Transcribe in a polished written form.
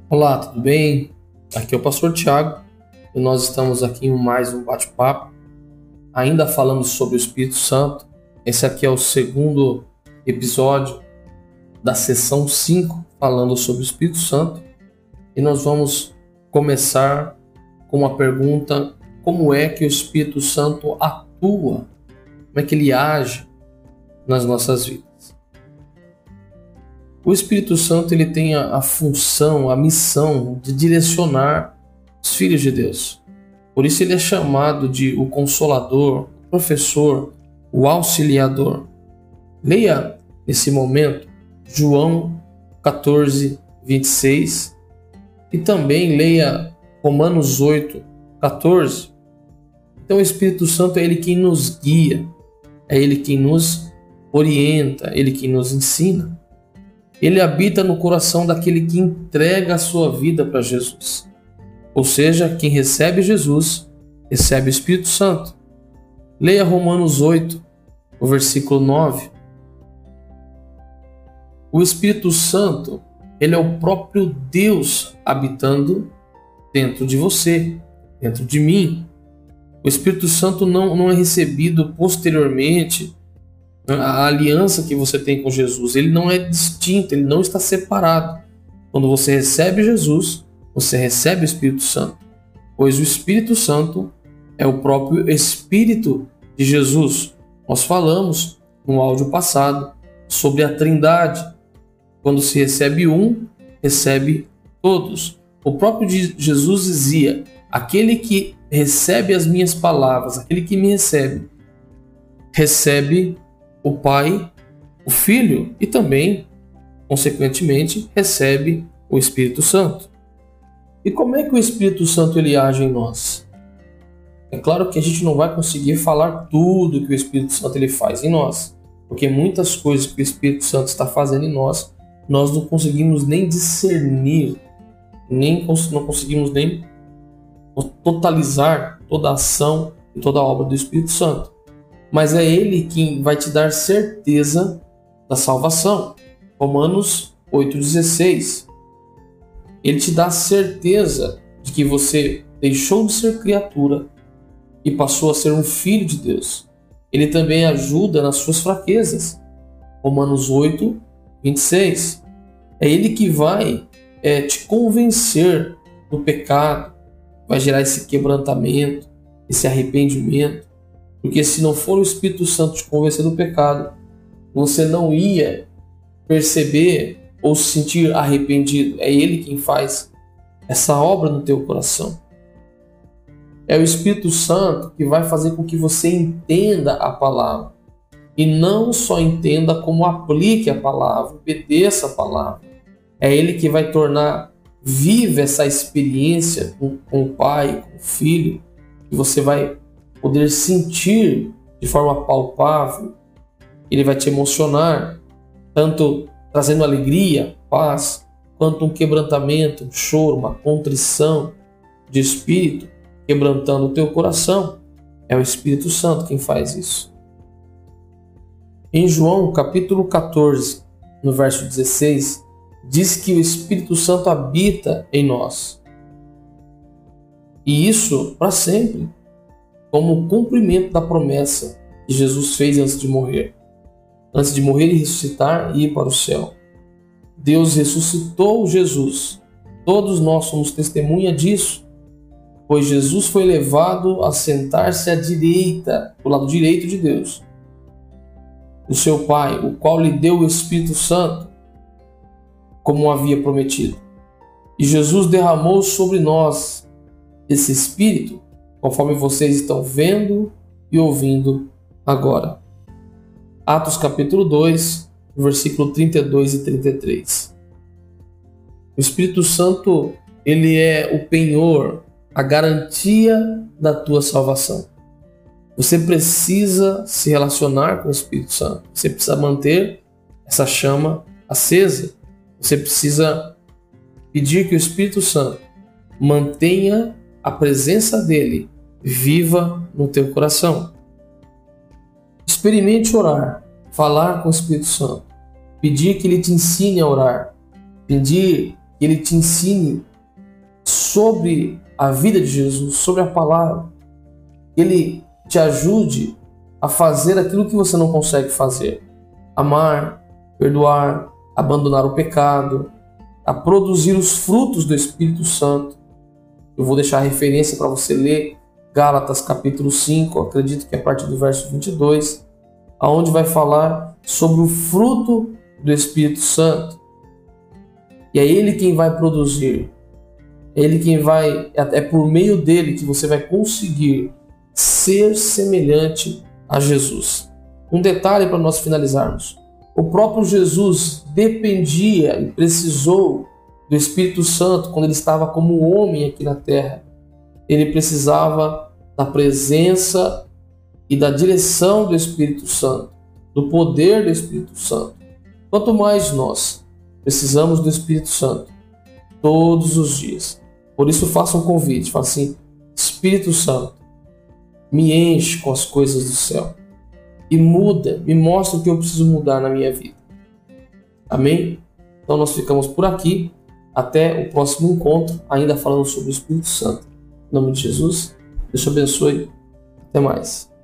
Olá, tudo bem? Aqui é o Pastor Tiago e nós estamos aqui em mais um bate-papo, ainda falando sobre o Espírito Santo. Esse aqui é o segundo episódio da sessão 5, falando sobre o Espírito Santo. E nós vamos começar com uma pergunta: como é que o Espírito Santo atua? Como é que ele age nas nossas vidas? O Espírito Santo ele tem a função, a missão de direcionar os filhos de Deus. Por isso ele é chamado de o Consolador, o Professor, o Auxiliador. Leia nesse momento João 14, 26 e também leia Romanos 8, 14. Então o Espírito Santo é ele quem nos guia, é ele quem nos orienta, é ele quem nos ensina. Ele habita no coração daquele que entrega a sua vida para Jesus. Ou seja, quem recebe Jesus, recebe o Espírito Santo. Leia Romanos 8, o versículo 9. O Espírito Santo, ele é o próprio Deus habitando dentro de você, dentro de mim. O Espírito Santo não é recebido posteriormente. A aliança que você tem com Jesus, ele não é distinto, ele não está separado. Quando você recebe Jesus, você recebe o Espírito Santo, pois o Espírito Santo é o próprio Espírito de Jesus. Nós falamos no áudio passado sobre a Trindade. Quando se recebe um, recebe todos. O próprio Jesus dizia: aquele que recebe as minhas palavras, aquele que me recebe, recebe o Pai, o Filho e também, consequentemente, recebe o Espírito Santo. E como é que o Espírito Santo ele age em nós? É claro que a gente não vai conseguir falar tudo que o Espírito Santo ele faz em nós, porque muitas coisas que o Espírito Santo está fazendo em nós, nós não conseguimos nem discernir, não conseguimos nem totalizar toda a ação e toda a obra do Espírito Santo. Mas é ele quem vai te dar certeza da salvação. Romanos 8,16. Ele te dá certeza de que você deixou de ser criatura e passou a ser um filho de Deus. Ele também ajuda nas suas fraquezas. Romanos 8,26. É ele que vai te convencer do pecado, vai gerar esse quebrantamento, esse arrependimento. Porque se não for o Espírito Santo te convencer do pecado, você não ia perceber ou se sentir arrependido. É ele quem faz essa obra no teu coração. É o Espírito Santo que vai fazer com que você entenda a palavra. E não só entenda, como aplique a palavra, obedeça a palavra. É ele que vai tornar viva essa experiência com o Pai, com o Filho, que você vai poder sentir de forma palpável. Ele vai te emocionar, tanto trazendo alegria, paz, quanto um quebrantamento, um choro, uma contrição de espírito, quebrantando o teu coração. É o Espírito Santo quem faz isso. Em João capítulo 14, no verso 16, diz que o Espírito Santo habita em nós. E isso para sempre, como cumprimento da promessa que Jesus fez antes de morrer. Antes de morrer e ressuscitar e ir para o céu. Deus ressuscitou Jesus. Todos nós somos testemunha disso, pois Jesus foi levado a sentar-se à direita, do lado direito de Deus, o seu Pai, o qual lhe deu o Espírito Santo, como havia prometido. E Jesus derramou sobre nós esse Espírito, conforme vocês estão vendo e ouvindo agora. Atos capítulo 2, versículo 32 e 33. O Espírito Santo, ele é o penhor, a garantia da tua salvação. Você precisa se relacionar com o Espírito Santo. Você precisa manter essa chama acesa. Você precisa pedir que o Espírito Santo mantenha a presença dele viva no teu coração. Experimente orar, falar com o Espírito Santo, pedir que ele te ensine a orar, pedir que ele te ensine sobre a vida de Jesus, sobre a palavra. Que ele te ajude a fazer aquilo que você não consegue fazer. Amar, perdoar, abandonar o pecado, a produzir os frutos do Espírito Santo. Eu vou deixar a referência para você ler Gálatas capítulo 5, acredito que é a partir do verso 22, aonde vai falar sobre o fruto do Espírito Santo. E é Ele quem vai produzir. É Ele quem vai, é por meio dele que você vai conseguir ser semelhante a Jesus. Um detalhe para nós finalizarmos. O próprio Jesus dependia e precisou do Espírito Santo quando ele estava como homem aqui na terra. Ele precisava da presença e da direção do Espírito Santo, do poder do Espírito Santo. Quanto mais nós precisamos do Espírito Santo todos os dias. Por isso faça um convite, fala assim: Espírito Santo, me enche com as coisas do céu e muda, me mostra o que eu preciso mudar na minha vida. Amém? Então nós ficamos por aqui. Até o próximo encontro, ainda falando sobre o Espírito Santo. Em nome de Jesus, Deus te abençoe. Até mais.